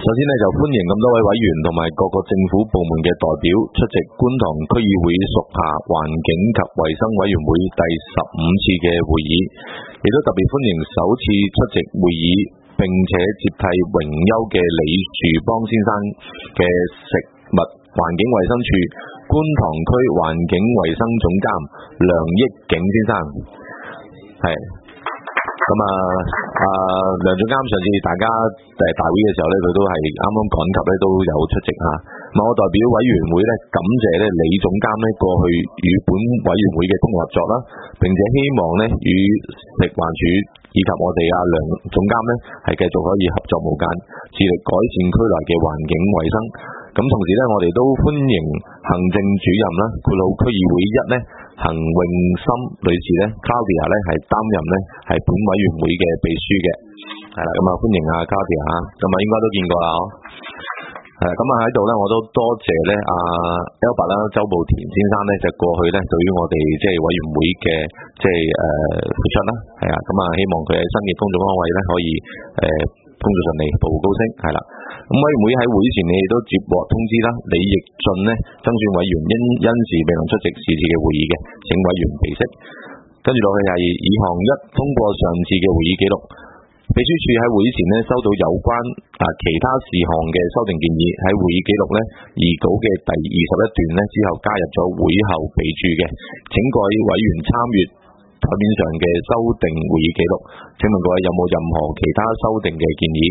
首先呢，就歡迎咁多位委員同埋各個政府部門嘅代表出席觀塘區議會屬下環境及衛生委員會第15次嘅會議，亦都特別歡迎首次出席會議並且接替榮休嘅李樹邦先生嘅食物環境衛生署觀塘區環境衛生總監梁益景先生。係咁梁總監上次大家大會嘅時候咧，佢都係啱啱趕及咧都有出席嚇。咁我代表委員會咧感謝咧李總監咧過去與本委員會嘅通合作啦，並且希望咧與食環署以及我哋梁總監咧係繼續可以合作無間，致力改善區內嘅環境衛生。咁同時咧，我哋都歡迎行政主任啦，括號區議會1咧，彭詠心女士咧 ，Claudia 咧係擔任咧係本委員會嘅秘書嘅，係啦，咁歡迎Claudia 嚇，咁應該都見過啦，咁喺度咧，我都多謝咧Albert 啦，周步田先生咧就過去咧對於我哋即係委員會嘅付出啦，係啊，咁希望佢喺新嘅工作崗位咧可以工作順利，步步高升，係啦。咁委員會喺會前，你哋都接獲通知啦。李奕俊呢，增選委員因事未能出席是次嘅會議嘅，請委員備悉。跟住落去係議項1，通過上次嘅會議記錄。秘書處喺會前呢收到有關其他事項嘅修訂建議，喺會議記錄呢擬稿嘅第21段呢之後加入咗會後備註嘅，請各位委員參閱台面上嘅修訂會議記錄。請問各位有冇任何其他修訂嘅建議？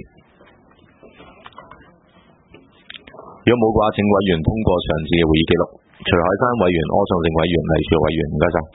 如果冇嘅話，請委員通過上次嘅會議記錄。徐海山委員、柯創盛委員、黎兆委員，唔該晒。